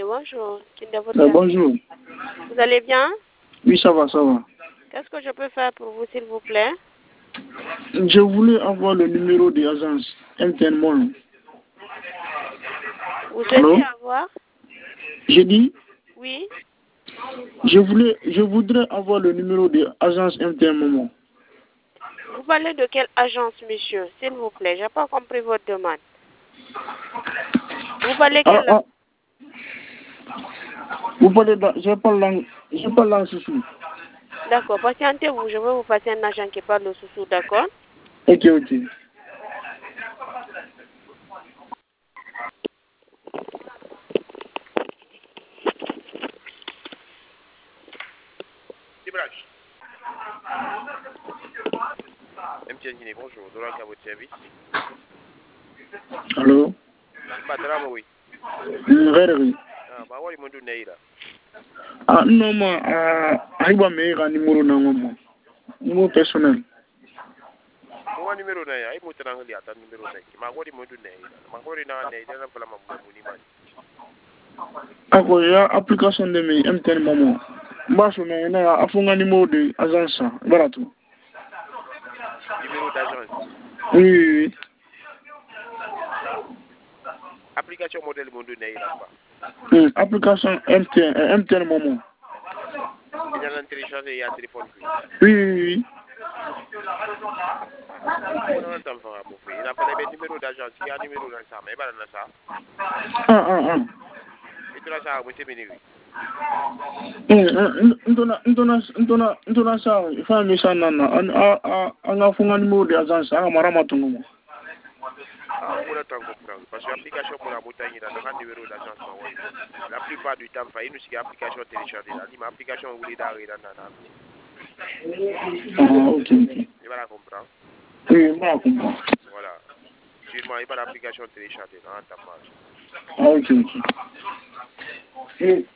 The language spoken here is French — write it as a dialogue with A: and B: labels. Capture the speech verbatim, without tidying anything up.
A: bonjour.
B: Euh, bonjour.
A: Vous allez bien?
B: Oui, ça va, ça va.
A: Qu'est-ce que je peux faire pour vous, s'il vous plaît?
B: Je voulais avoir le numéro de l'agence M T N Mono.
A: Vous souhaitez
B: Allô?
A: avoir?
B: J'ai dit,
A: Oui.
B: je voulais, je voudrais avoir le numéro de l'agence M T N Mono.
A: Vous parlez de quelle agence, monsieur? S'il vous plaît, j'ai pas compris votre demande. Vous parlez
B: Ah,
A: quelle
B: ah. Vous parlez de, je parle langue, je parle langue soussou.
A: D'accord, patientez-vous, je vais vous passer un agent qui parle le soussou, d'accord?
B: Ok, ok.
C: M T N Guinée, bonjour. Dolan à votre service.
B: Allô?
C: Patrama, oui.
B: Ngere.
C: Ah, bah, oui, mon dieu, Neira.
B: Ah, non, moi, ah, aïba meira numéro nangomo. Numéro personnel.
C: Mon numéro Neira, il m'a tranquille, attends, numéro Neira. Ma voix, mon dieu, Neira. Ma voix, Neira, Neira, n'a pas la maman, mon image.
B: Ako ya application de mi M T N Momo. Mbaso na ina afunga numéro de agence barato.
C: Numéro d'agence.
B: Oui, oui, oui.
C: Application modèle, mon dieu, Neira.
B: Hmm, application M T N, euh, M T N Momo.
C: Il y a un téléchargé, il y a un téléphone.
B: Oui, oui, oui.
C: Il a pas le numéro d'agence, il y a un numéro dans ça, mais il y a pas ça.
B: Ah, ah, ah.
C: Et tu l'as ça, moi, c'est béni.
B: Hmm, ndona, ndona, ndona, ndona sa, fa mi sa nana, an, a, a, an afunga numéro de agence, an marama tungumo.
C: Ah, on a tant comprendre. Parce que l'application pour la montagne, il a un numéro d'agence. La plupart du temps, il y a une application téléchargée. Il y a une application où il est d'arrêt dans la
B: Ah, ok, ok.
C: Il va la comprendre.
B: Oui, il va la comprendre.
C: Voilà. Sûrement, il n'y a pas d'application téléchargée dans ta page.
B: Ah, ok, ok.